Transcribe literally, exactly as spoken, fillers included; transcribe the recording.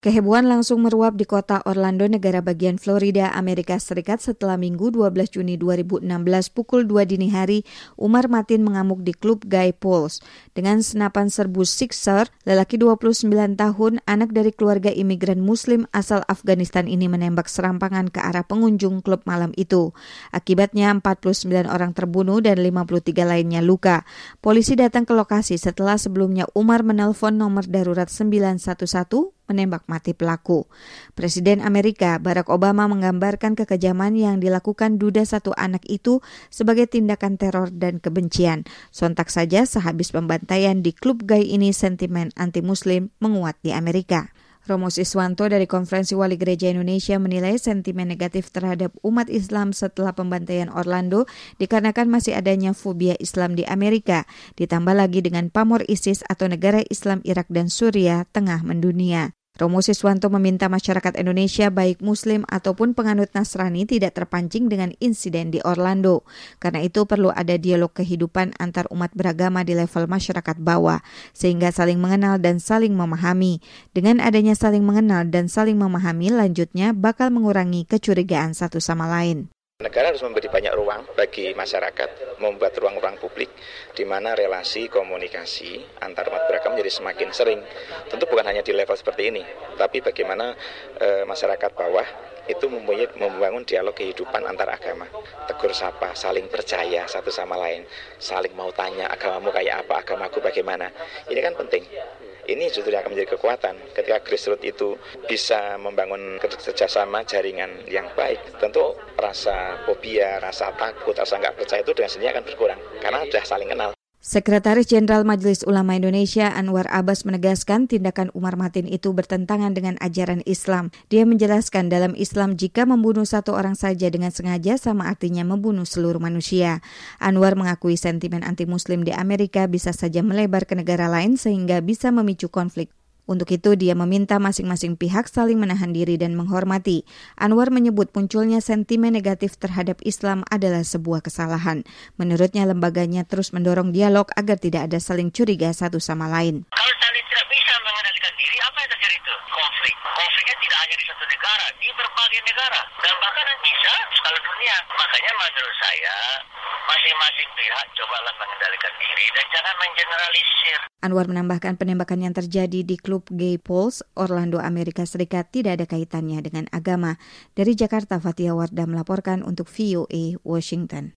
Kehebohan langsung meruap di kota Orlando, negara bagian Florida, Amerika Serikat setelah Minggu dua belas Juni dua ribu enam belas pukul dua dini hari, Umar Matin mengamuk di klub Guy Pauls. Dengan senapan serbu Sixer, lelaki dua puluh sembilan tahun, anak dari keluarga imigran Muslim asal Afghanistan ini menembak serampangan ke arah pengunjung klub malam itu. Akibatnya empat puluh sembilan orang terbunuh dan lima puluh tiga lainnya luka. Polisi datang ke lokasi setelah sebelumnya Umar menelpon nomor darurat sembilan satu satu menembak mati pelaku. Presiden Amerika Barack Obama menggambarkan kekejaman yang dilakukan duda satu anak itu sebagai tindakan teror dan kebencian. Sontak saja sehabis pembantaian di klub gay ini, sentimen anti-muslim menguat di Amerika. Romo Siswanto dari Konferensi Wali Gereja Indonesia menilai sentimen negatif terhadap umat Islam setelah pembantaian Orlando dikarenakan masih adanya fobia Islam di Amerika, ditambah lagi dengan pamor ISIS atau negara Islam Irak dan Suriah tengah mendunia. Romo Siswanto meminta masyarakat Indonesia baik Muslim ataupun penganut Nasrani tidak terpancing dengan insiden di Orlando. Karena itu perlu ada dialog kehidupan antar umat beragama di level masyarakat bawah, sehingga saling mengenal dan saling memahami. Dengan adanya saling mengenal dan saling memahami, lanjutnya bakal mengurangi kecurigaan satu sama lain. Negara harus memberi banyak ruang bagi masyarakat, membuat ruang-ruang publik di mana relasi komunikasi antar umat beragama menjadi semakin sering. Tentu bukan hanya di level seperti ini, tapi bagaimana e, masyarakat bawah itu mempunyai, membangun dialog kehidupan antar agama. Tegur sapa, saling percaya satu sama lain, saling mau tanya agamamu kayak apa, agamaku bagaimana. Ini kan penting. Ini justru yang akan menjadi kekuatan ketika grassroots itu bisa membangun kerjasama jaringan yang baik. Tentu rasa fobia, rasa takut, rasa nggak percaya itu dengan sendirinya akan berkurang karena sudah saling kenal. Sekretaris Jenderal Majelis Ulama Indonesia Anwar Abbas menegaskan tindakan Umar Matin itu bertentangan dengan ajaran Islam. Dia menjelaskan dalam Islam jika membunuh satu orang saja dengan sengaja sama artinya membunuh seluruh manusia. Anwar mengakui sentimen anti-Muslim di Amerika bisa saja melebar ke negara lain sehingga bisa memicu konflik. Untuk itu, dia meminta masing-masing pihak saling menahan diri dan menghormati. Anwar menyebut munculnya sentimen negatif terhadap Islam adalah sebuah kesalahan. Menurutnya, lembaganya terus mendorong dialog agar tidak ada saling curiga satu sama lain. Kalau saling tidak bisa mengendalikan diri, apa yang terjadi itu? Konflik. Konfliknya tidak hanya di satu negara, di berbagai negara. Dan bahkan bisa skala dunia. Makanya menurut saya, masing-masing pihak cobalah mengendalikan diri dan jangan mengeneralisir. Anwar menambahkan penembakan yang terjadi di klub Guy Pauls, Orlando, Amerika Serikat tidak ada kaitannya dengan agama. Dari Jakarta, Fatia Wardah melaporkan untuk V O A Washington.